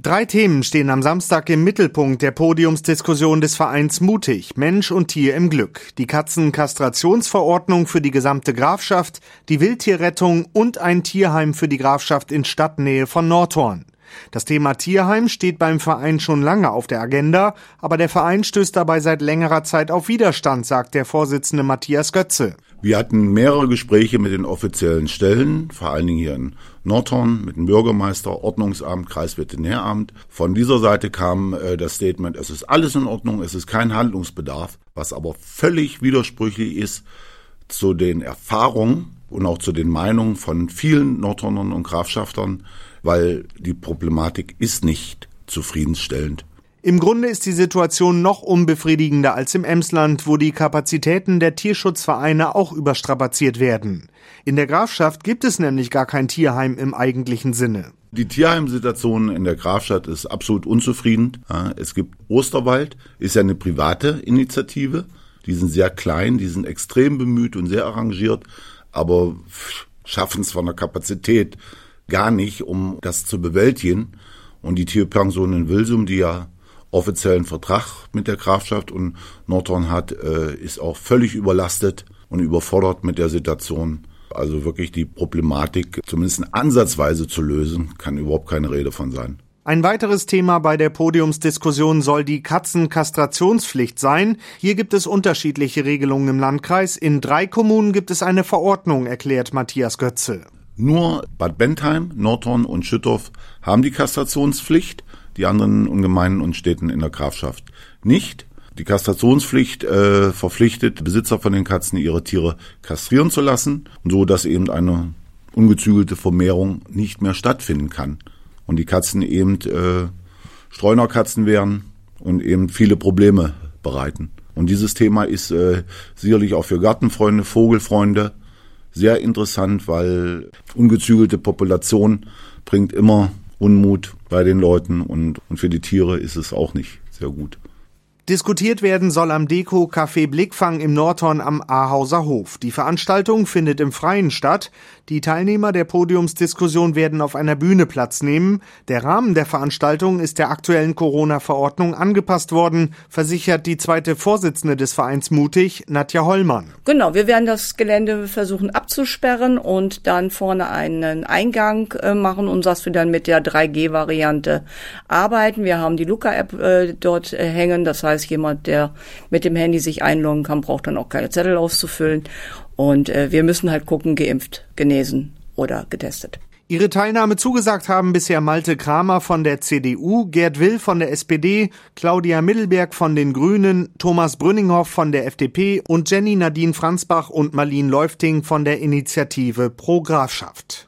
3 Themen stehen am Samstag im Mittelpunkt der Podiumsdiskussion des Vereins Mutig, Mensch und Tier im Glück. Die Katzenkastrationsverordnung für die gesamte Grafschaft, die Wildtierrettung und ein Tierheim für die Grafschaft in Stadtnähe von Nordhorn. Das Thema Tierheim steht beim Verein schon lange auf der Agenda, aber der Verein stößt dabei seit längerer Zeit auf Widerstand, sagt der Vorsitzende Matthias Götze. Wir hatten mehrere Gespräche mit den offiziellen Stellen, vor allen Dingen hier in Nordhorn, mit dem Bürgermeister, Ordnungsamt, Kreisveterinäramt. Von dieser Seite kam das Statement, es ist alles in Ordnung, es ist kein Handlungsbedarf, was aber völlig widersprüchlich ist zu den Erfahrungen und auch zu den Meinungen von vielen Nordhornern und Grafschaftern, weil die Problematik ist nicht zufriedenstellend. Im Grunde ist die Situation noch unbefriedigender als im Emsland, wo die Kapazitäten der Tierschutzvereine auch überstrapaziert werden. In der Grafschaft gibt es nämlich gar kein Tierheim im eigentlichen Sinne. Die Tierheimsituation in der Grafschaft ist absolut unzufrieden. Es gibt Osterwald, ist ja eine private Initiative. Die sind sehr klein, die sind extrem bemüht und sehr arrangiert, aber schaffen es von der Kapazität gar nicht, um das zu bewältigen. Und die Tierpension in Wilsum, die ja offiziellen Vertrag mit der Grafschaft und Nordhorn hat, ist auch völlig überlastet und überfordert mit der Situation. Also wirklich die Problematik zumindest ansatzweise zu lösen, kann überhaupt keine Rede von sein. Ein weiteres Thema bei der Podiumsdiskussion soll die Katzenkastrationspflicht sein. Hier gibt es unterschiedliche Regelungen im Landkreis. In 3 Kommunen gibt es eine Verordnung, erklärt Matthias Götze. Nur Bad Bentheim, Nordhorn und Schüttorf haben die Kastrationspflicht. Die anderen Gemeinden und Städten in der Grafschaft nicht. Die Kastrationspflicht verpflichtet Besitzer von den Katzen, ihre Tiere kastrieren zu lassen, so dass eben eine ungezügelte Vermehrung nicht mehr stattfinden kann. Und die Katzen eben Streunerkatzen werden und eben viele Probleme bereiten. Und dieses Thema ist sicherlich auch für Gartenfreunde, Vogelfreunde sehr interessant, weil ungezügelte Population bringt immer Unmut bei den Leuten und für die Tiere ist es auch nicht sehr gut. Diskutiert werden soll am Deko-Café Blickfang im Nordhorn am Ahauser Hof. Die Veranstaltung findet im Freien statt. Die Teilnehmer der Podiumsdiskussion werden auf einer Bühne Platz nehmen. Der Rahmen der Veranstaltung ist der aktuellen Corona-Verordnung angepasst worden, versichert die zweite Vorsitzende des Vereins Mutig, Nadja Hollmann. Genau, wir werden das Gelände versuchen abzusperren und dann vorne einen Eingang machen und dass wir dann mit der 3G-Variante arbeiten. Wir haben die Luca-App dort hängen, das heißt, jemand, der mit dem Handy sich einloggen kann, braucht dann auch keine Zettel auszufüllen. Und wir müssen halt gucken, geimpft, genesen oder getestet. Ihre Teilnahme zugesagt haben bisher Malte Kramer von der CDU, Gerd Will von der SPD, Claudia Middelberg von den Grünen, Thomas Brünninghoff von der FDP und Jenny Nadine Franzbach und Marlene Läufting von der Initiative Pro Grafschaft.